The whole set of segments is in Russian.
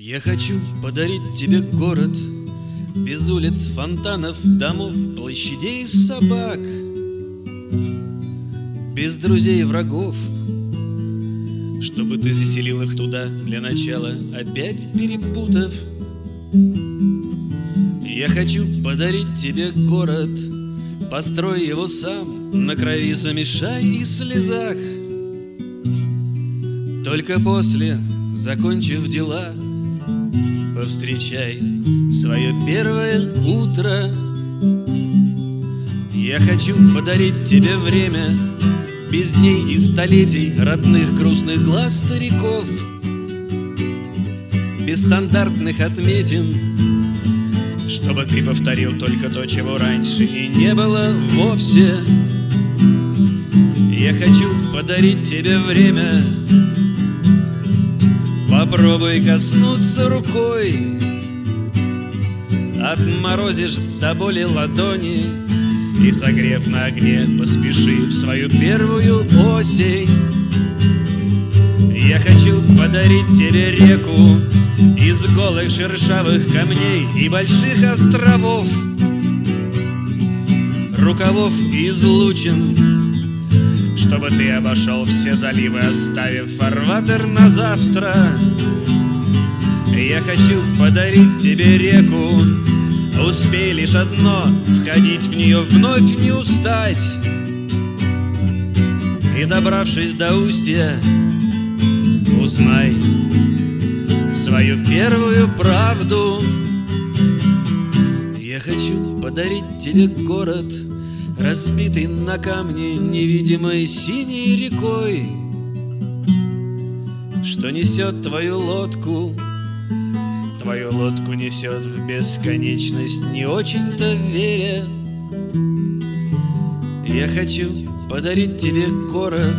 Я хочу подарить тебе город без улиц, фонтанов, домов, площадей и собак, без друзей и врагов, чтобы ты заселил их туда для начала, опять перепутав. Я хочу подарить тебе город, построй его сам, на крови замешай и слезах. Только после, закончив дела, повстречай свое первое утро. Я хочу подарить тебе время без дней и столетий, родных грустных глаз стариков, без стандартных отметин, чтобы ты повторил только то, чего раньше и не было вовсе. Я хочу подарить тебе время, попробуй коснуться рукой, отморозишь до боли ладони и, согрев на огне, поспеши в свою первую осень. Я хочу подарить тебе реку из голых шершавых камней и больших островов, рукавов и излучин, чтобы ты обошел все заливы, оставив фарватер на завтра. Я хочу подарить тебе реку, успей лишь одно, входить в нее вновь не устать. И, добравшись до устья, узнай свою первую правду. Я хочу подарить тебе город, разбитый на камне невидимой синей рекой, что несет твою лодку несет в бесконечность, не очень-то веря. Я хочу подарить тебе город.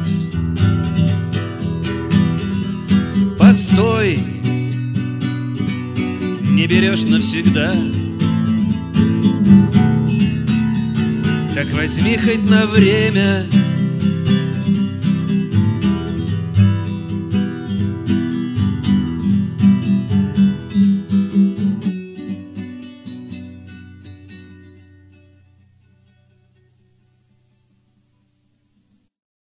Постой, не берешь навсегда, так возьми хоть на время